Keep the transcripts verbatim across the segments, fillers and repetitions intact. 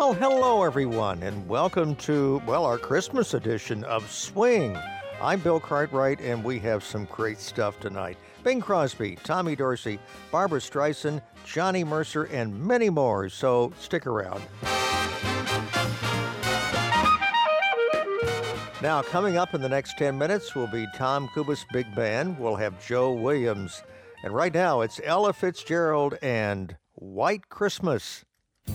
Well, hello everyone, and welcome to, well, our Christmas edition of Swing. I'm Bill Cartwright, and we have some great stuff tonight. Bing Crosby, Tommy Dorsey, Barbra Streisand, Johnny Mercer, and many more, so stick around. Now, coming up in the next ten minutes will be Tom Kubas Big Band. We'll have Joe Williams. And right now, it's Ella Fitzgerald and White Christmas.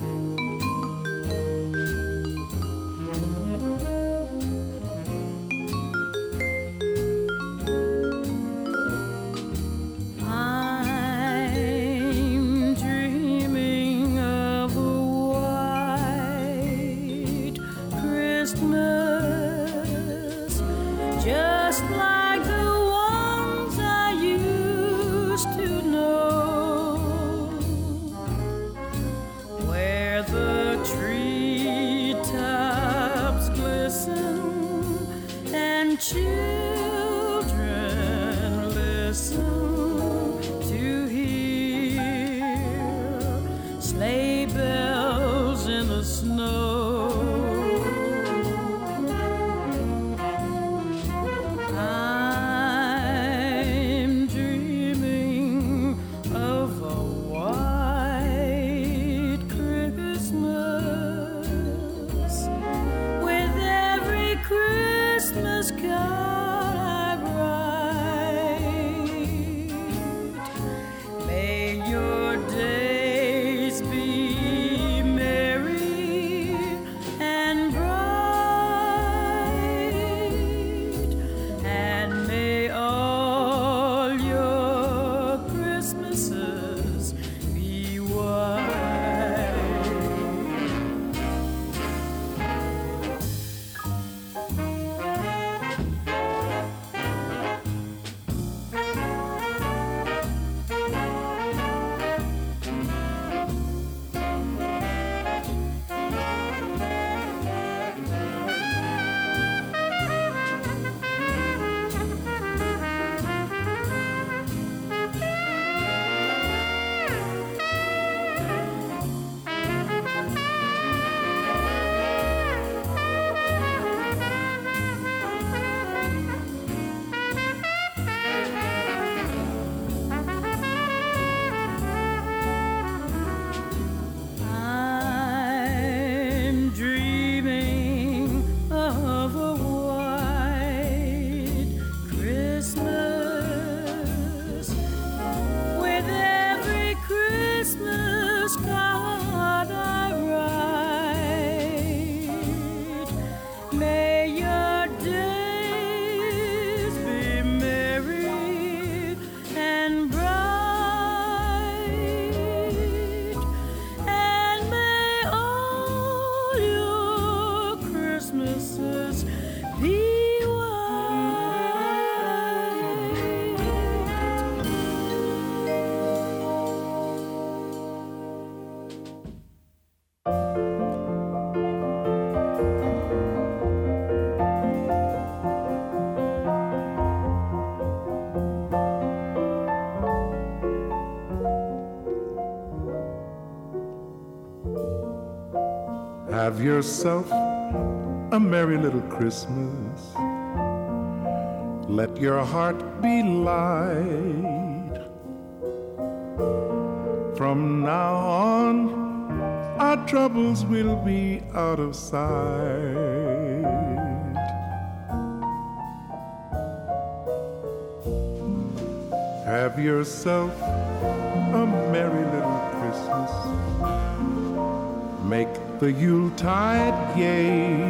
Have yourself a merry little Christmas. Let your heart be light. From now on, our troubles will be out of sight. Have yourself a merry little Christmas. Make the Yuletide gay.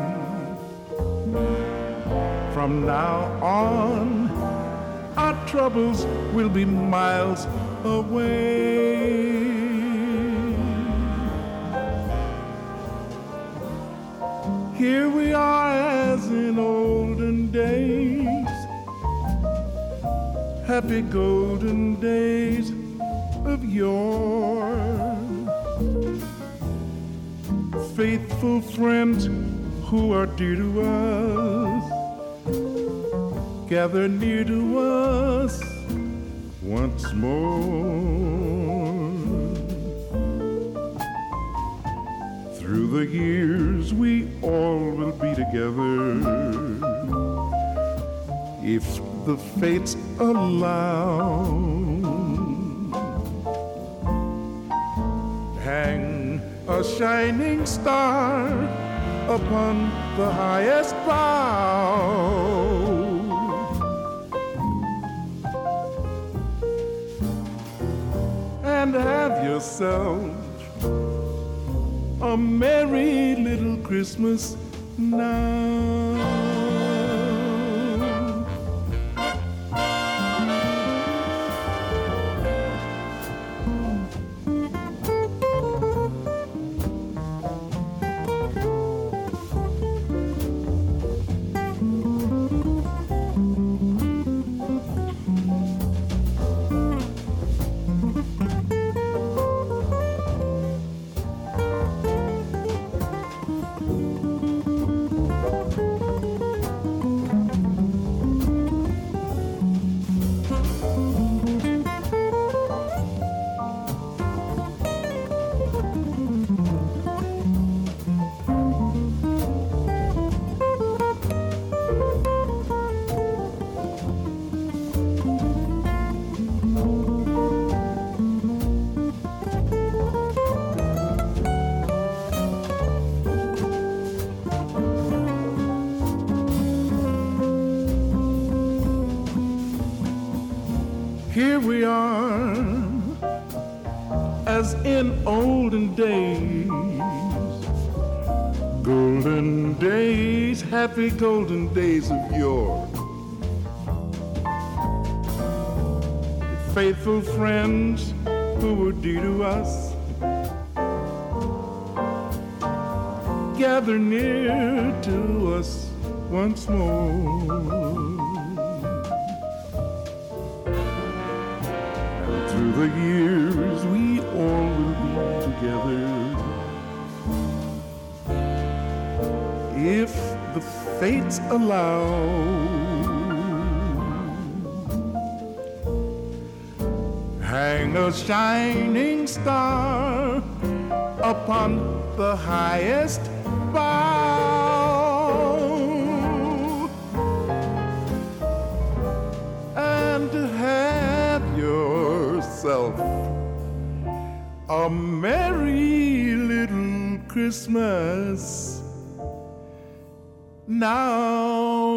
From now on, our troubles will be miles away. Here we are as in olden days, happy golden days of yore. Faithful friends who are dear to us, gather near to us once more. Through the years we all will be together, if the fates allow. Hang a shining star upon the highest bough, and have yourself a merry little Christmas now. Here we are, as in olden days, golden days, happy golden days of yore. Faithful friends who were dear to us gather near to us once more. Through the years we all will be together, if the fates allow. Hang a shining star upon the highest bough, and have yourself a merry little Christmas now.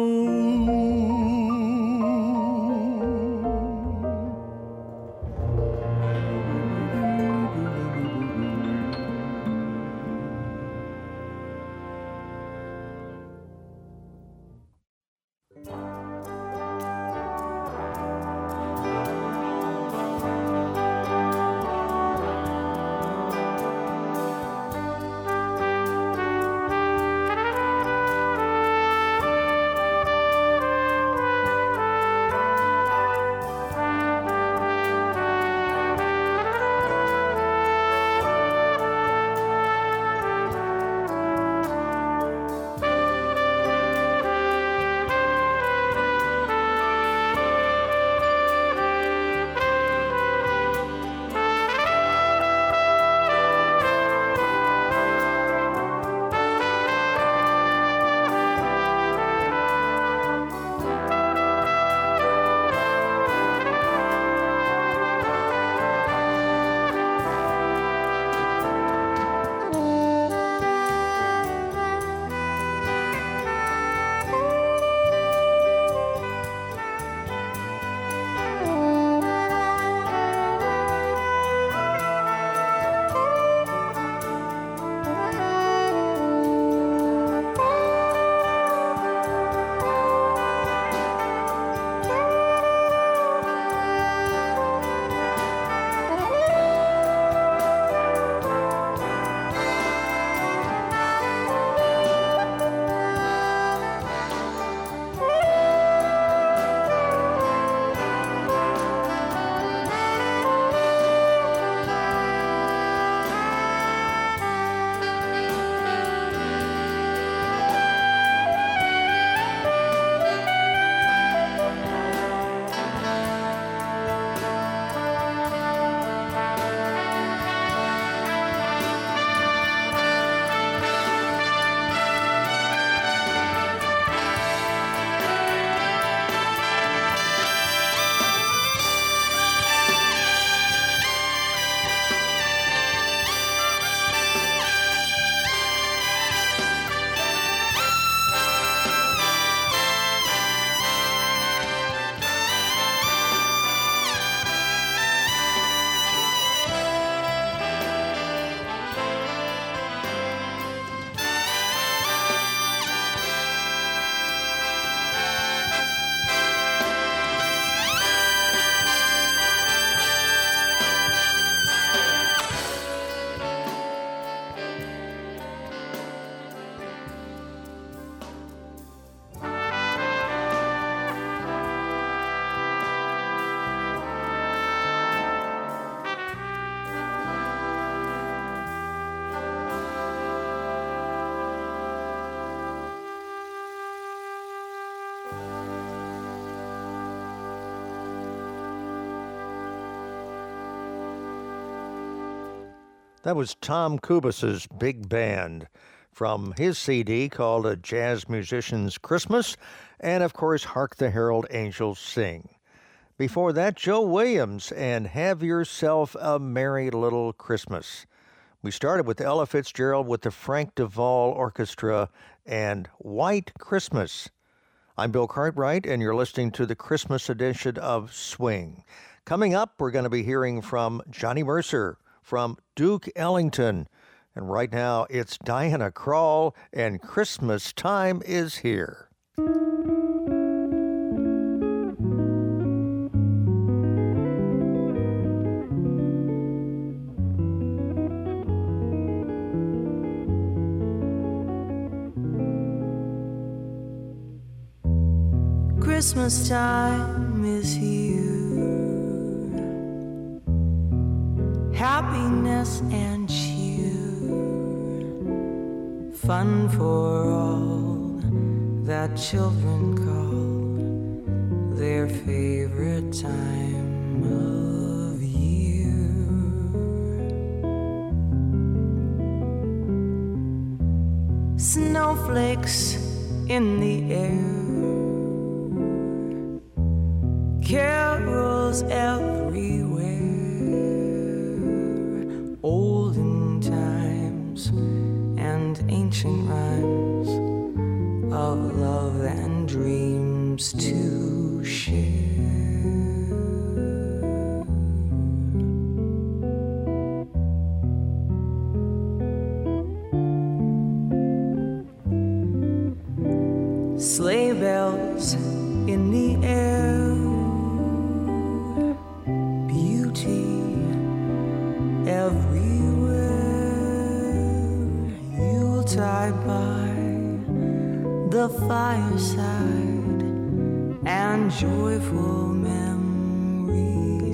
That was Tom Kubis's Big Band from his C D called A Jazz Musician's Christmas, and of course, Hark the Herald Angels Sing. Before that, Joe Williams and Have Yourself a Merry Little Christmas. We started with Ella Fitzgerald with the Frank Duvall Orchestra and White Christmas. I'm Bill Cartwright, and you're listening to the Christmas edition of Swing. Coming up, we're going to be hearing from Johnny Mercer, from Duke Ellington, and right now it's Diana Krall, and Christmas Time is Here. Christmas time is here. Happiness and cheer, fun for all that children call their favorite time of year. Snowflakes in the air, carols everywhere, olden times and ancient rhymes of love and dreams to share. Sleigh bells in the air, everywhere, Yuletide by the fireside, and joyful memories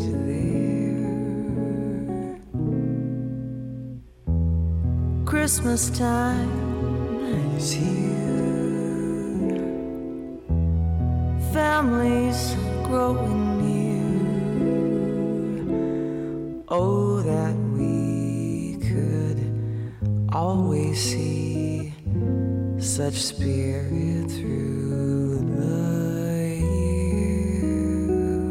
there. Christmas time is here, families growing near. Oh, that we could always see such spirit through the year.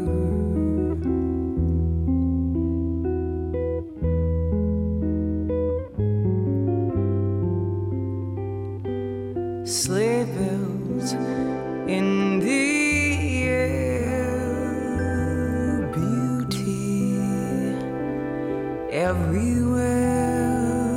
Sleigh bells in the air, beauty everywhere,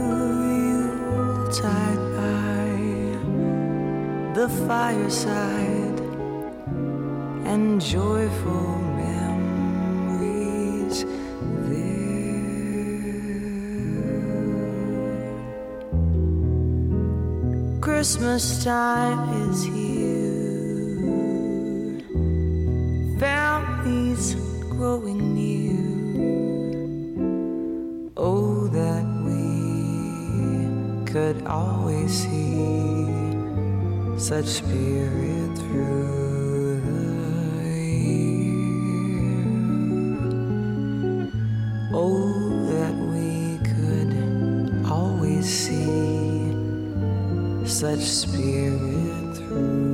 Yuletide by the fireside, and joyful memories there. Christmas time is here, families growing near. Oh, that we could always see such spirit through the year. Oh, that we could always see such spirit through.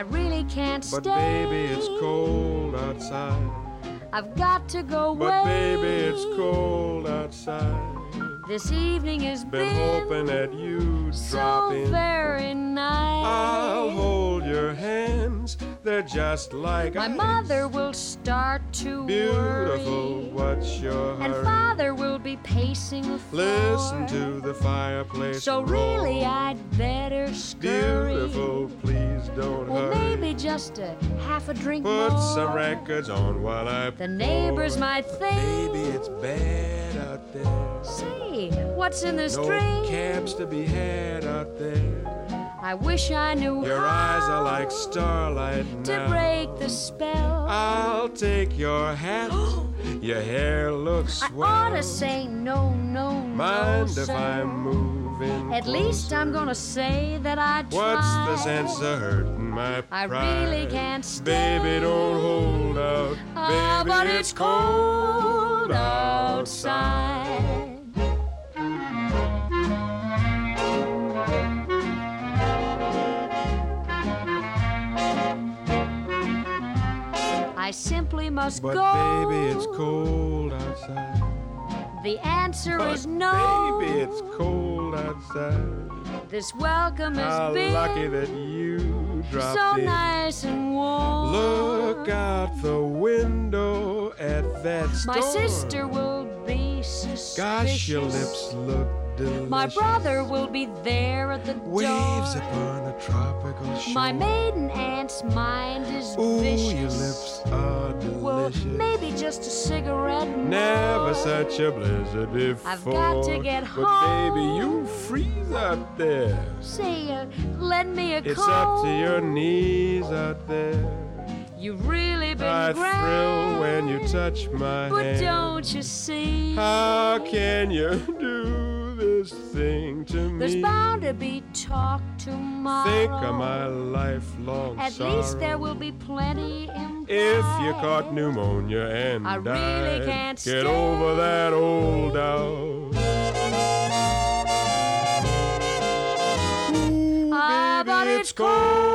really can't But stay. But baby, it's cold outside. I've got to go away. But baby, it's cold outside. This evening has been, been hoping that you'd so drop in. very nice. I'll hold your hands, they're just like My ice. mother will start to Beautiful, worry. what's your hurry? And father will be pacing the floor. Listen to the fireplace So roar. really I'd better scurry. Beautiful, please don't Well, hurry. maybe just a half a drink Put more. some records on while I The neighbors might think. Baby, it's bad out there. Say, what's in this No drink? cabs to be had out there. I wish I knew Your how eyes are like starlight to now. break the spell. I'll take your hat. Your hair looks I swell. ought to say no, no, Mind no, if sir. I'm moving At least I'm gonna say that I tried. What's the sense of hurting my I pride? really can't stay. Baby, don't hold out. Ah, Baby, but it's it's cold outside. I simply must But go. baby, it's cold outside. The answer But is no. baby, it's cold outside. This welcome has How been lucky that you dropped so in. nice and warm. Look out the window at that storm. My sister will be suspicious. Gosh, your lips look delicious. My brother will be there at the Waves door. upon a tropical shore. My maiden aunt's mind is Ooh, vicious. your lips are Well, delicious. maybe just a cigarette more. Never such a blizzard before. I've got to get But home. baby, you freeze out there. Say, uh, lend me a It's coat. up to your knees out there. You've really been I grand. thrill when you touch my But hand. don't you see? How can you do this thing to me? There's bound to be talk tomorrow. Think of my lifelong At sorrow. least there will be plenty implied. If you caught pneumonia and I really died, can't get stay. over that old doubt. Ooh, Ah, baby, but it's it's cold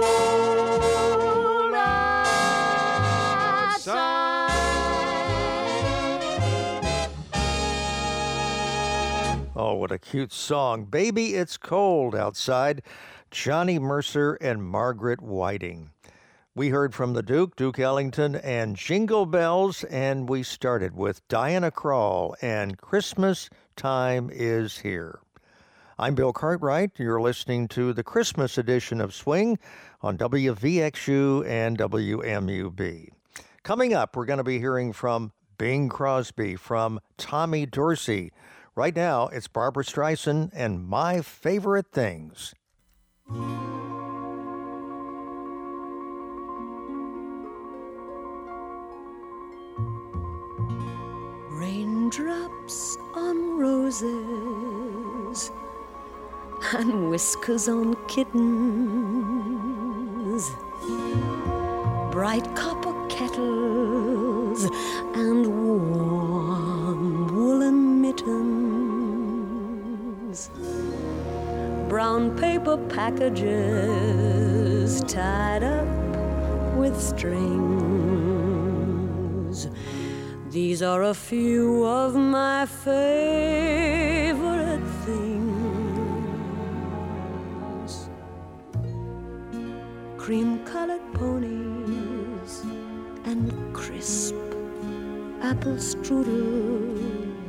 outside. Oh, what a cute song. Baby, It's Cold Outside. Johnny Mercer and Margaret Whiting. We heard from the Duke, Duke Ellington, and Jingle Bells, and we started with Diana Krall and Christmas Time Is Here. I'm Bill Cartwright. You're listening to the Christmas edition of Swing on W V X U and W M U B. Coming up, we're going to be hearing from Bing Crosby, from Tommy Dorsey. Right now, it's Barbra Streisand and My Favorite Things. Raindrops on roses and whiskers on kittens, bright copper kettles and warm woolen mittens, brown paper packages tied up with strings. These are a few of my favorite things. Cream-colored ponies and crisp apple strudel,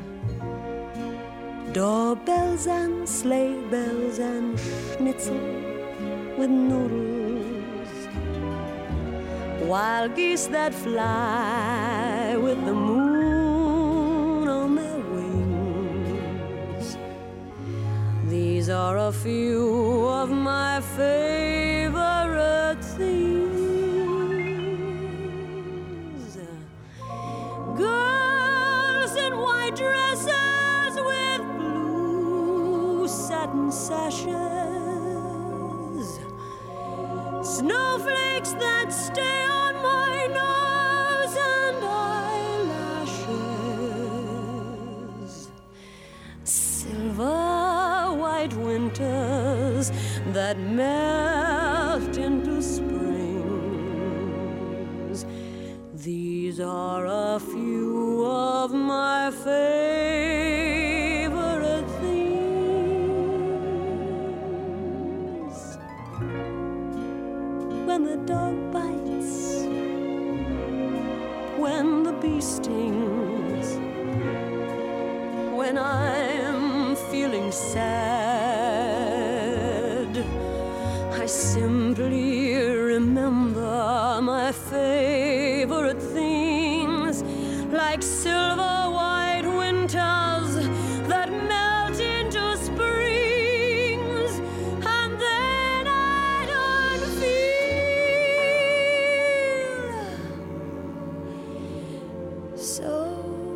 doorbells and sleigh bells and schnitzel with noodles, wild geese that fly with the moon on their wings. These are a few of my favorite things. Girls in white dresses with blue satin sashes, snowflakes that stay on my nose and eyelashes, silver white winters that melt into spring, favorite things. When the dog bites, when the bee stings, when I'm feeling sad, I simply remember my favorite things, like silver white winters that melt into springs, and then I don't feel so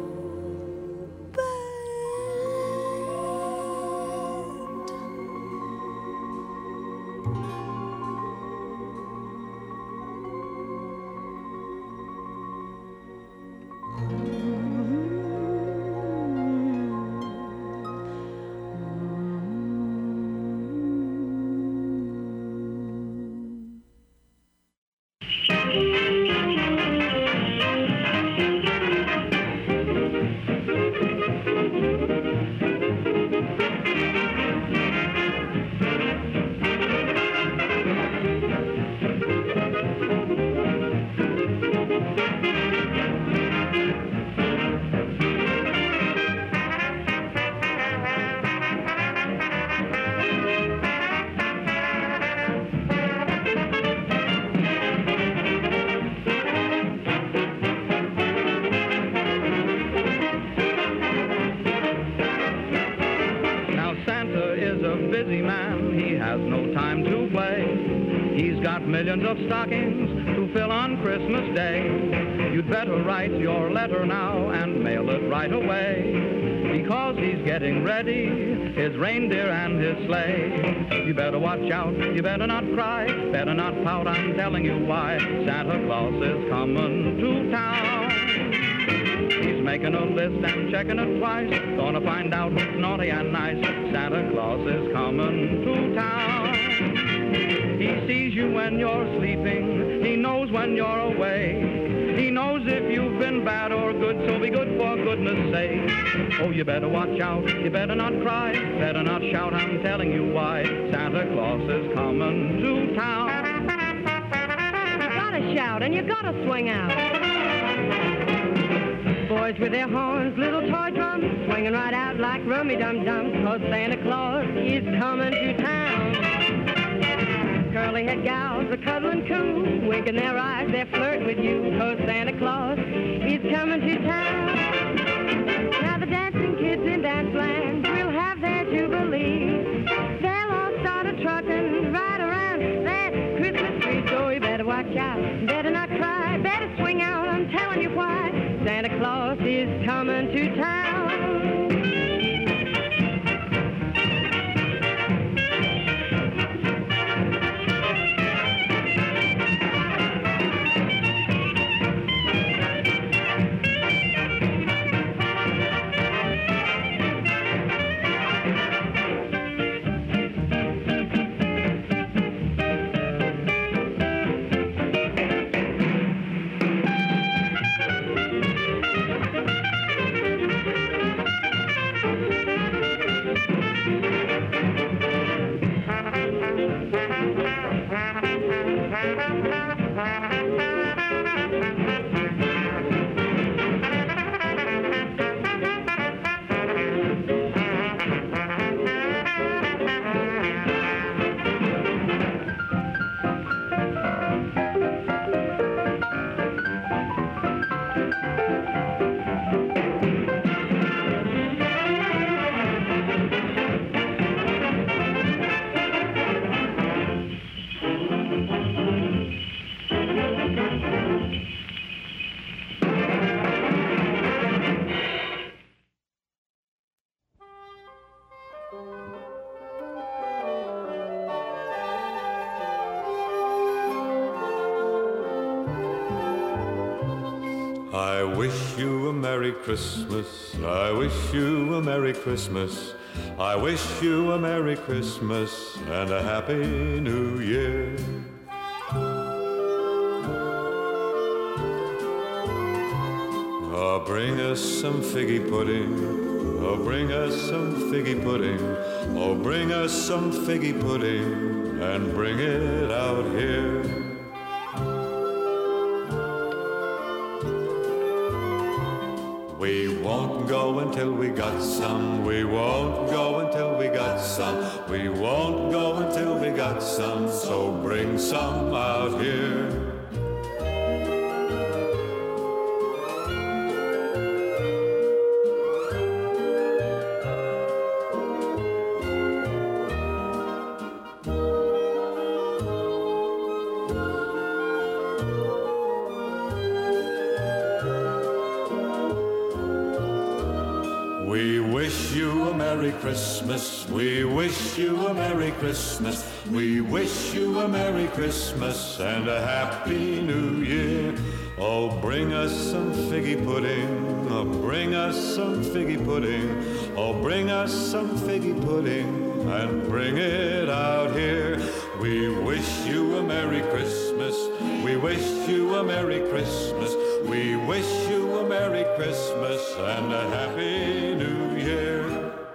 millions of stockings to fill on Christmas Day. You'd better write your letter now and mail it right away, because he's getting ready, his reindeer and his sleigh. You better watch out, you better not cry, better not pout, I'm telling you why. Santa Claus is coming to town. He's making a list and checking it twice, gonna find out who's naughty and nice. Santa Claus is coming to town. He sees you when you're sleeping, he knows when you're away. He knows if you've been bad or good, so be good for goodness sake. Oh, you better watch out, you better not cry, better not shout, I'm telling you why. Santa Claus is coming to town. You gotta shout and you gotta swing out. Boys with their horns, little toy drums, swinging right out like rummy-dum-dums, 'cause Santa Claus is coming to town. Curly-head gals are cuddling cool, winking their eyes, they're flirting with you, 'cause Santa Claus is coming to town. Now the dancing kids in Danceland will have their jubilee. They'll all start a truckin' right around that Christmas tree. So you better watch out, better not cry, better swing out, I'm telling you why. Santa Claus is coming to town. I wish you a Merry Christmas, I wish you a Merry Christmas, I wish you a Merry Christmas and a Happy New Year. A Oh, bring us some figgy pudding. Oh, bring us some figgy pudding. Oh, bring us some figgy pudding and bring it out here. We won't go until we got some. We won't go until we got some. We won't go until we got some. So bring some out here. We wish you a Merry Christmas. We wish you a Merry Christmas. We wish you a Merry Christmas and a Happy New Year. Oh, bring us some figgy pudding. Oh, bring us some figgy pudding. Oh, bring us some figgy pudding and bring it out here. We wish you a Merry Christmas. We wish you a Merry Christmas. We wish you a Merry Christmas and a Happy New Year.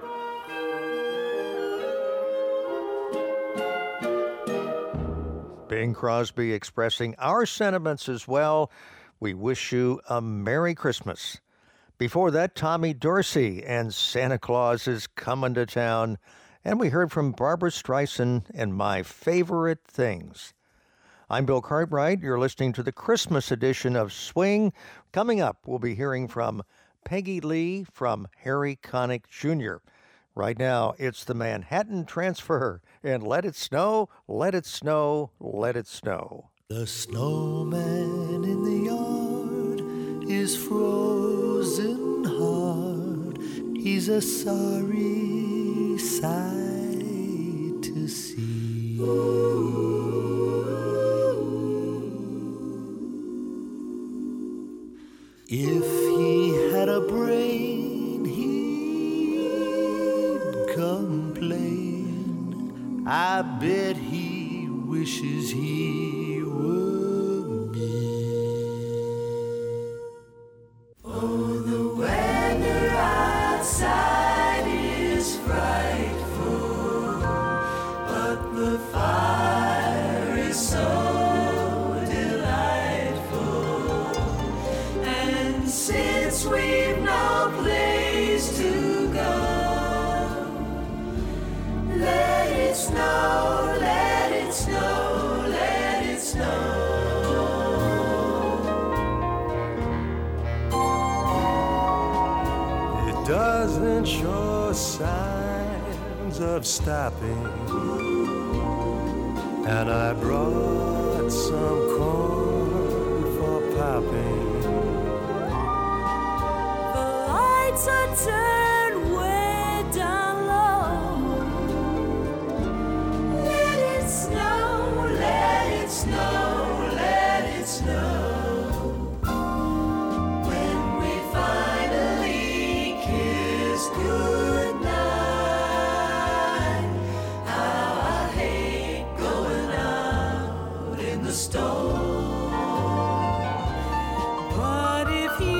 Bing Crosby expressing our sentiments as well. We wish you a Merry Christmas. Before that, Tommy Dorsey and Santa Claus is Coming to Town. And we heard from Barbra Streisand and My Favorite Things. I'm Bill Cartwright. You're listening to the Christmas edition of Swing. Coming up, we'll be hearing from Peggy Lee from Harry Connick Junior Right now, it's the Manhattan Transfer. And let it snow, let it snow, let it snow. The snowman in the yard is frozen hard. He's a sorry sight to see. If he had a brain, he'd complain. I bet he wishes he were me. Oh, the weather outside is frightful, but the fire is so since we've no place to go, let it snow, let it snow, let it snow. It doesn't show signs of stopping, and I brought some corn for popping. A turn way down low. Let it snow, let it snow, let it snow. When we finally kiss goodnight, how I hate going out in the storm. But if you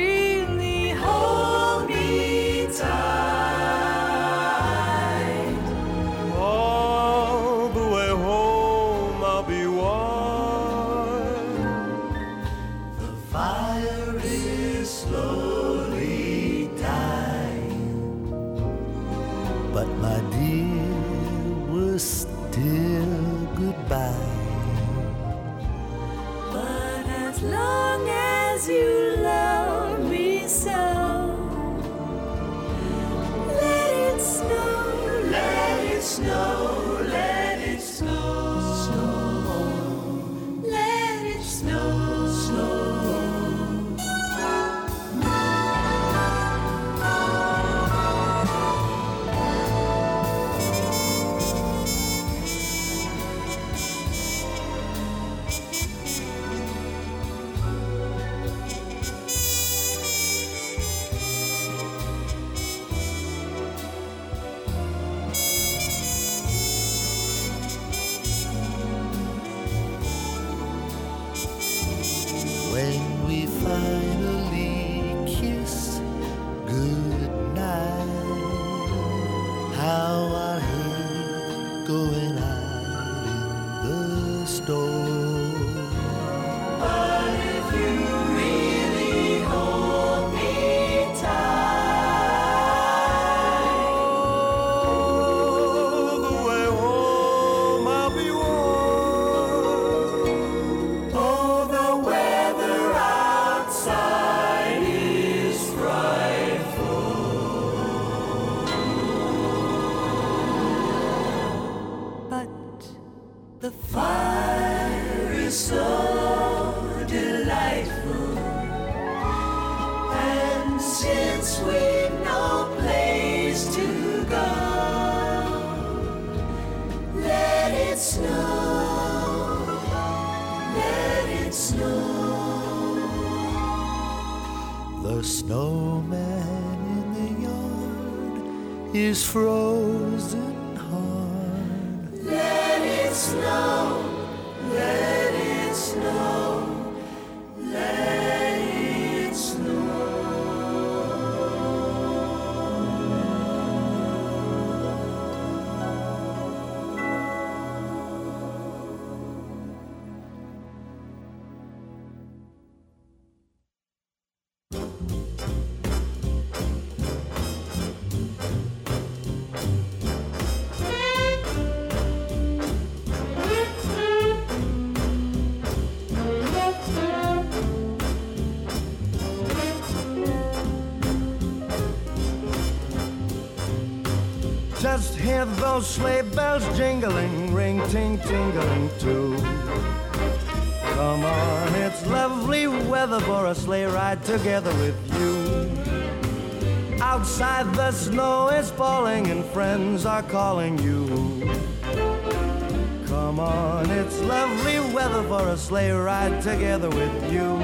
all the way home I'll be warm. The fire is slowly dying, but my dear, we're still goodbye. But as long as you love me so, snow, let it snow, snow, let it snow, snow. how I hate going out in the storm. But if you really hold me tight, oh, the way home I'll be warm. oh, the weather outside is frightful. But the fire is so delightful, and since we've no place to go, let it snow, let it snow. The snowman in the yard is frozen hard. Let it snow, let it snow, let it snow. Just hear those sleigh bells jingling, ring, ting, tingling too. Come on, it's lovely weather for a sleigh ride together with you. Outside the snow is falling and friends are calling you. Come on, it's lovely weather for a sleigh ride together with you.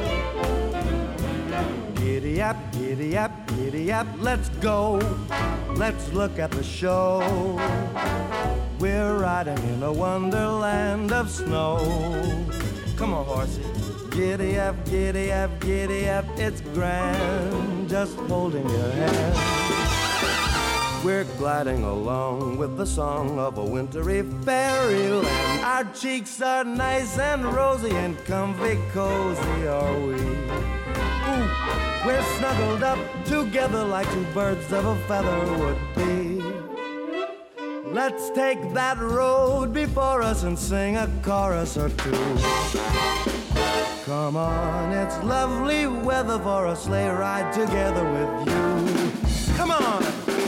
Giddy up, giddy up, giddy up, let's go. Let's look at the show. We're riding in a wonderland of snow. Come on, horsey. Giddy up, giddy up, giddy up, it's grand, just holding your hand. We're gliding along with the song of a wintry fairyland. Our cheeks are nice and rosy and comfy cozy are we. Ooh, we're snuggled up together like two birds of a feather would be. Let's take that road before us and sing a chorus or two. Come on, it's lovely weather for a sleigh ride together with you. Come on!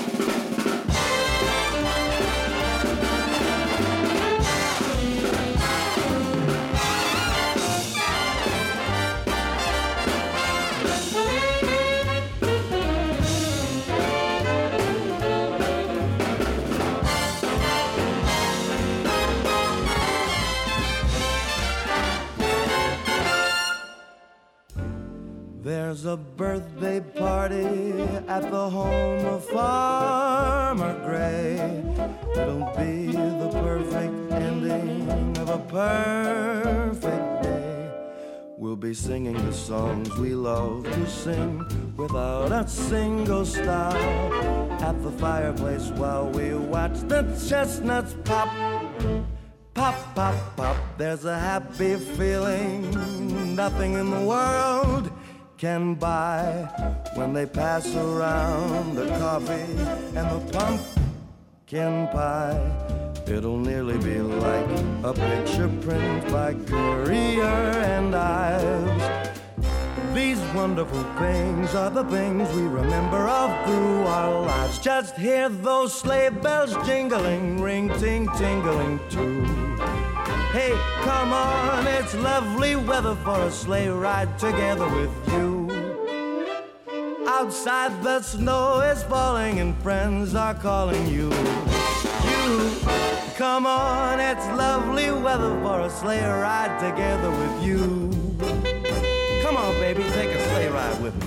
There's a birthday party at the home of Farmer Gray. It'll be the perfect ending of a perfect day. We'll be singing the songs we love to sing without a single stop. At the fireplace while we watch the chestnuts pop. Pop, pop, pop, there's a happy feeling nothing in the world can buy when they pass around the coffee and the pumpkin pie. It'll nearly be like a picture print by Currier and Ives. These wonderful things are the things we remember all through our lives. Just hear those sleigh bells jingling, ring, ting, tingling too. Hey, come on, it's lovely weather for a sleigh ride together with you. Outside the snow is falling and friends are calling you. You, come on, it's lovely weather for a sleigh ride together with you. Come on, baby, take a sleigh ride with me.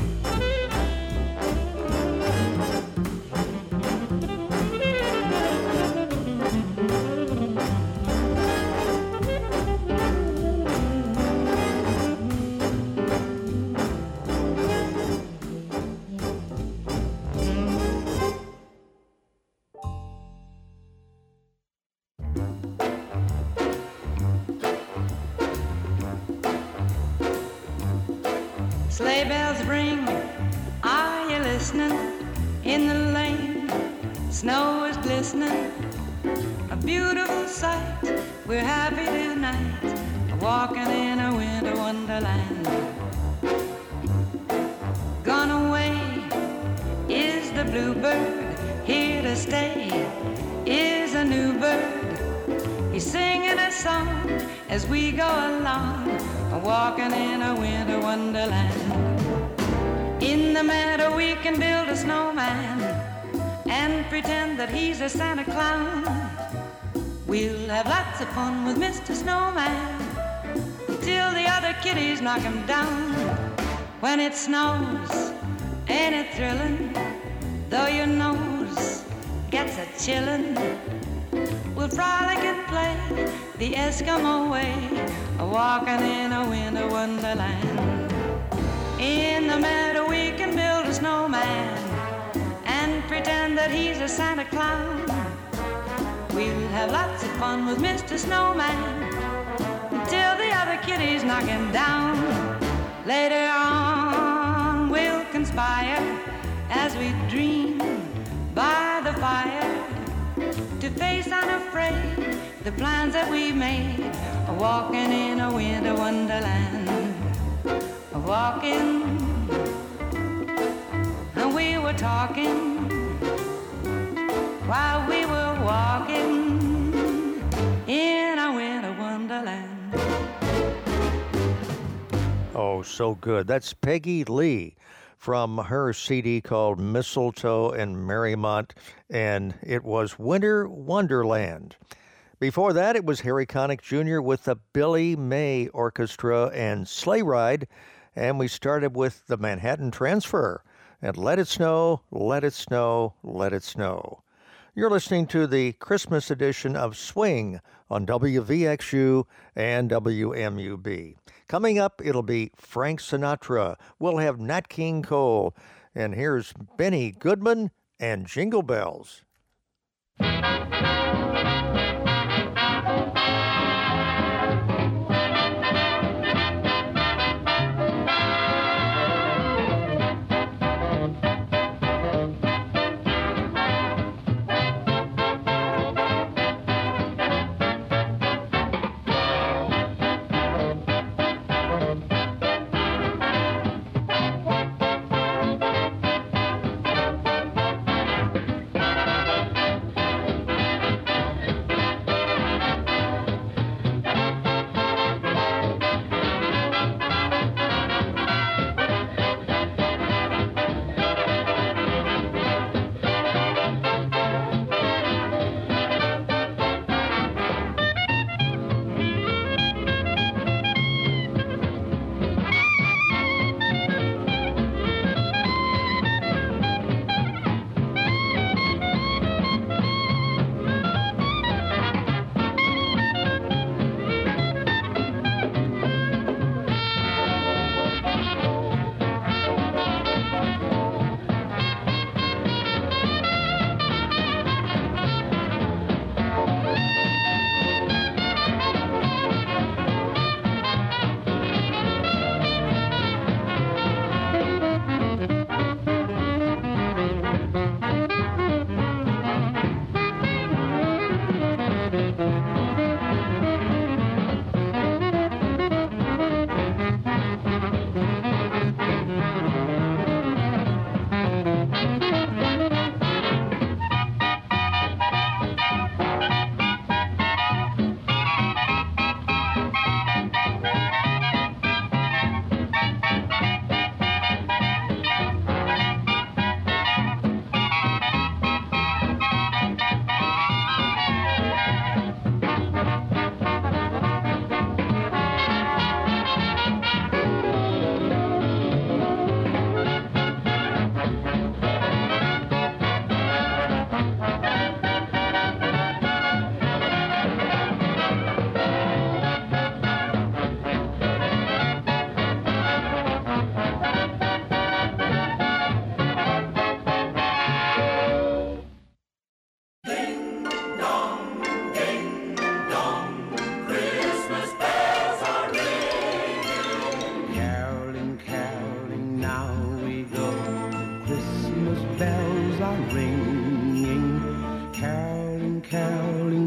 Sleigh bells ring, are you listening? In the lane, snow is glistening. A beautiful sight, we're happy tonight, walking in a winter wonderland. Gone away is the bluebird, here to stay is a new bird. He's singing a song as we go along, walking in a winter wonderland. In the meadow we can build a snowman and pretend that he's a Santa Clown. We'll have lots of fun with Mister Snowman till the other kitties knock him down. When it snows, ain't it thrilling? Though your nose gets a chillin', we'll frolic and play the Eskimo way, walking in a winter wonderland. In the meadow we can build a snowman and pretend that he's a Santa Clown. We'll have lots of fun with Mister Snowman till the other kitties knock him down. Later on we'll conspire as we dream by the fire to face unafraid the plans that we made, walking in a winter wonderland. Walking, and we were talking while we were walking in a winter wonderland. Oh, so good. That's Peggy Lee from her C D called Mistletoe and Merrymont, and it was Winter Wonderland. Before that, it was Harry Connick Junior with the Billy May Orchestra and Sleigh Ride, and we started with the Manhattan Transfer and Let It Snow, Let It Snow, Let It Snow. You're listening to the Christmas edition of Swing on W V X U and W M U B. Coming up, it'll be Frank Sinatra. We'll have Nat King Cole. And here's Benny Goodman and Jingle Bells.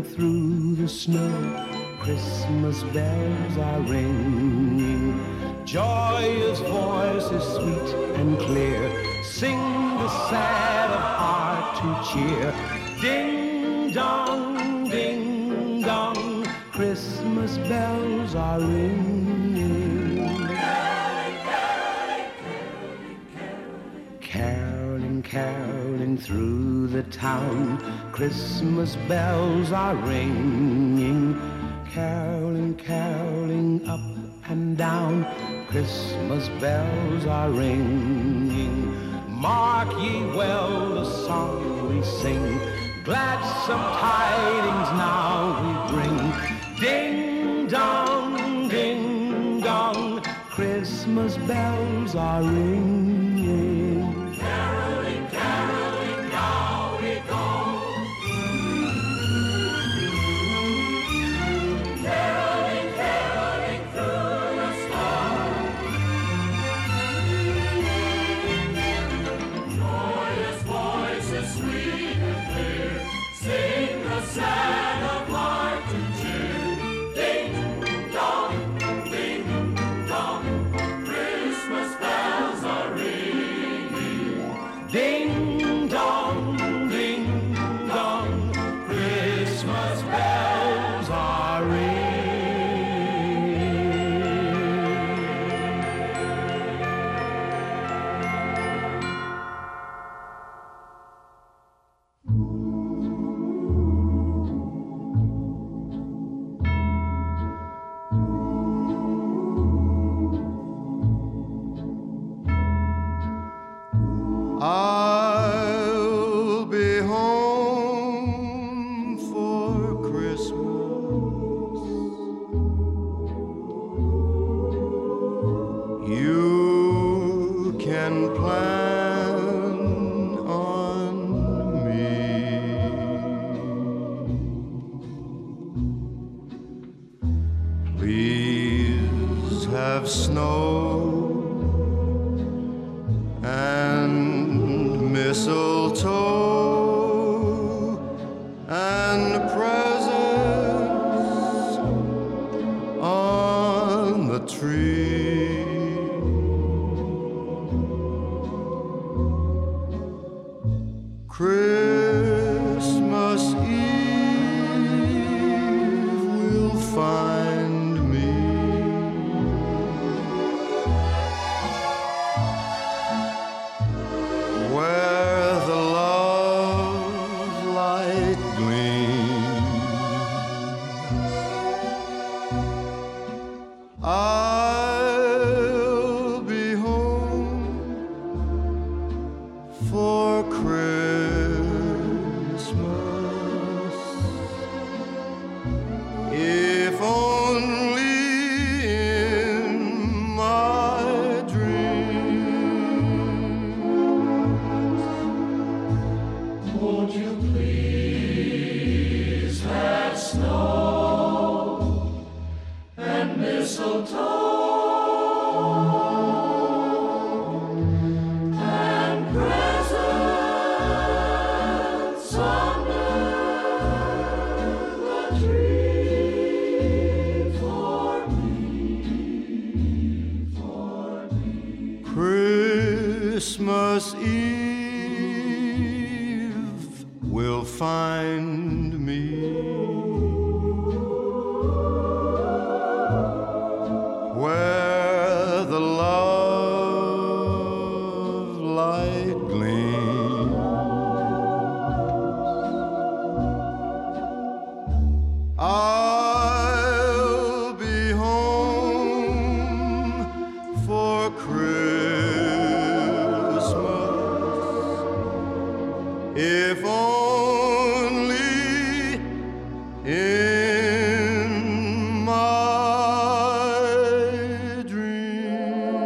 through the snow, Christmas bells are ringing. Joyous voices sweet and clear sing the sad of heart to cheer. Ding dong, ding dong, Christmas bells are ringing. Caroling, caroling through the town, Christmas bells are ringing. Caroling, caroling up and down, Christmas bells are ringing. Mark ye well the song we sing, gladsome tidings now we bring. Ding dong, ding dong, Christmas bells are ringing. Caroling, caroling, now we go. Caroling, caroling through the snow. Joyous voices sweet and clear sing the sad of heart to cheer. Ding dong, ding dong, Christmas bells are ringing. Ding dong, ding dong, Christmas bells are ringing. I'll be home for Christmas. You can plan on me. Please have snow and mistletoe and presents on the tree. Christmas Eve will find me where the love light gleams. I'll be home for Christmas, if only in my dreams. Won't you please have snow and mistletoe and presents under the tree for me, for me. Christmas Eve will find me where the love light gleams. I'll be home for Christmas, if only in my dreams.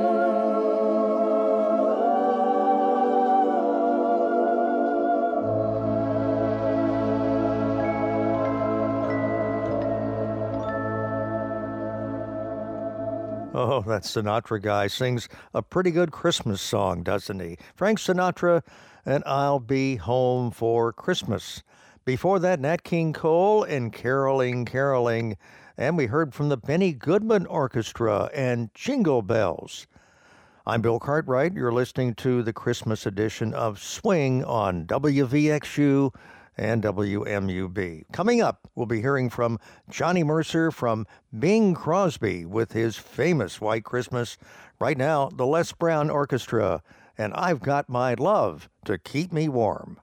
Oh, that Sinatra guy sings a pretty good Christmas song, doesn't he? Frank Sinatra and I'll Be Home for Christmas. Before that, Nat King Cole and Caroling, Caroling. And we heard from the Benny Goodman Orchestra and Jingle Bells. I'm Bill Cartwright. You're listening to the Christmas edition of Swing on W V X U and W M U B. Coming up, we'll be hearing from Johnny Mercer from Bing Crosby with his famous White Christmas. Right now, the Les Brown Orchestra and I've Got My Love to Keep Me Warm.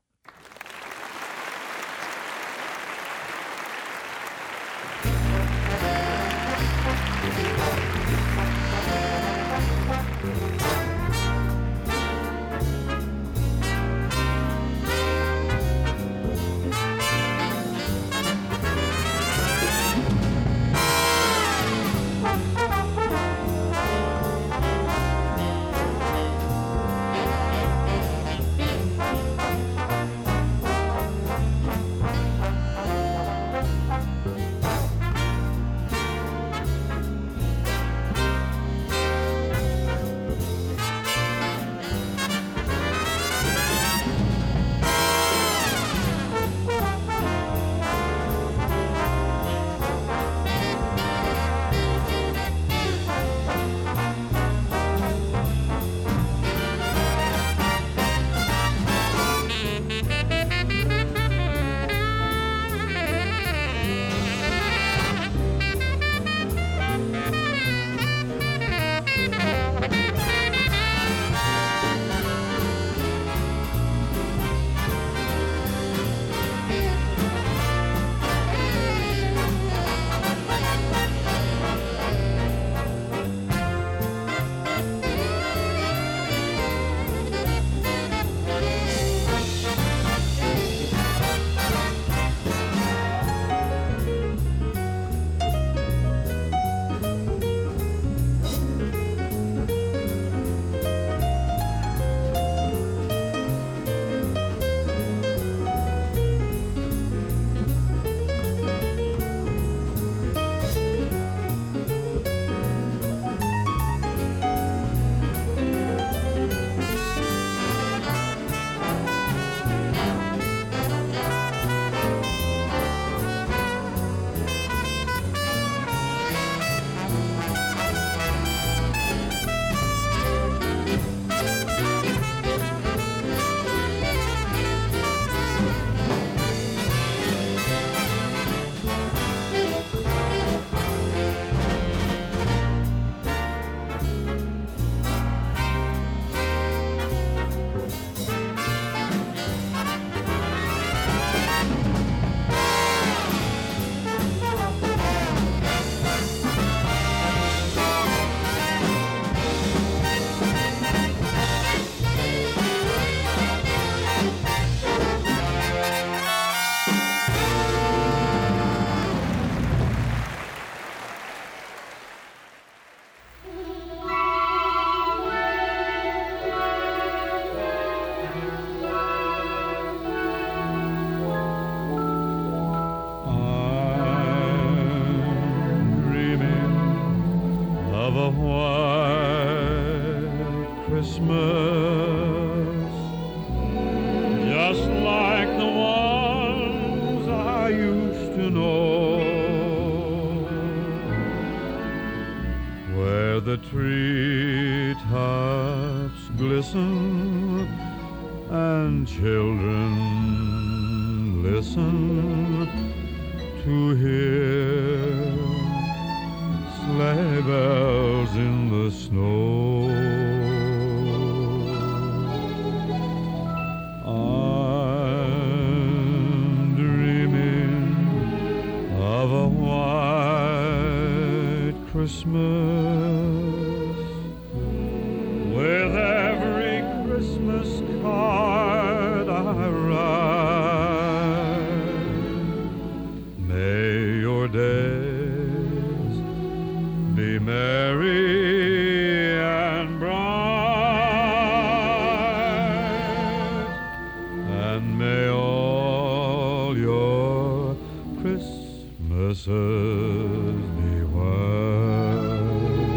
Christmases be white.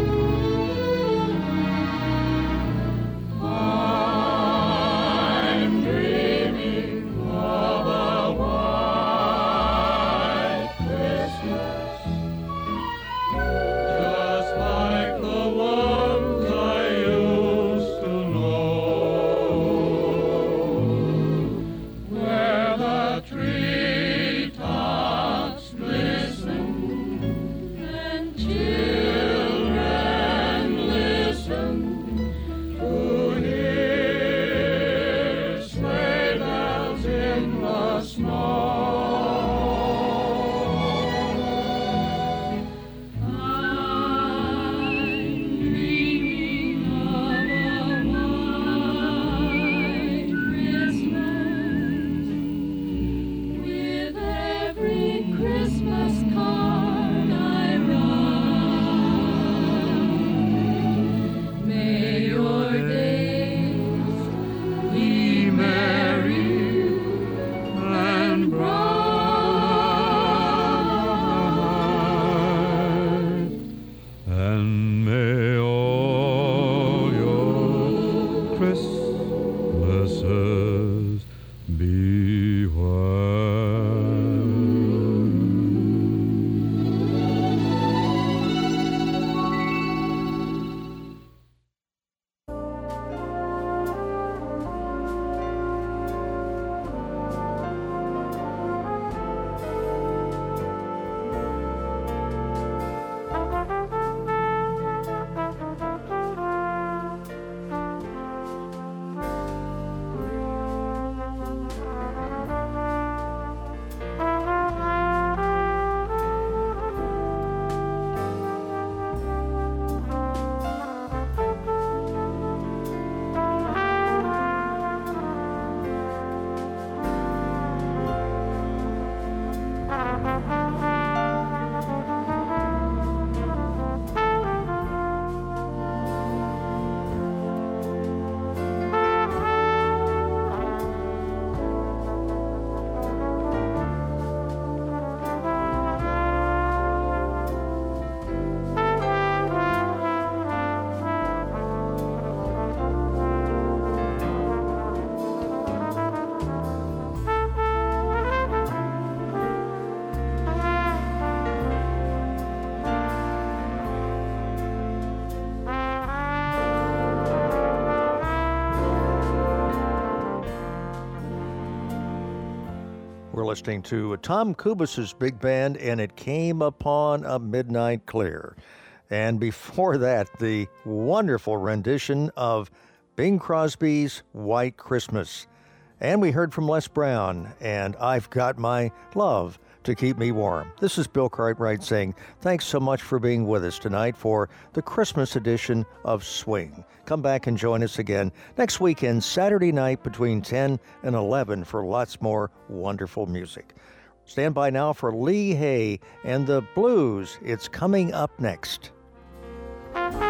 We're listening to Tom Kubis's big band, and It Came Upon a Midnight Clear. And before that, the wonderful rendition of Bing Crosby's White Christmas. And we heard from Les Brown, and I've Got My Love to Keep Me Warm. This is Bill Cartwright saying thanks so much for being with us tonight for the Christmas edition of Swing. Come back and join us again next weekend, Saturday night between ten and eleven for lots more wonderful music. Stand by now for Lee Hay and the Blues. It's coming up next. Thank you.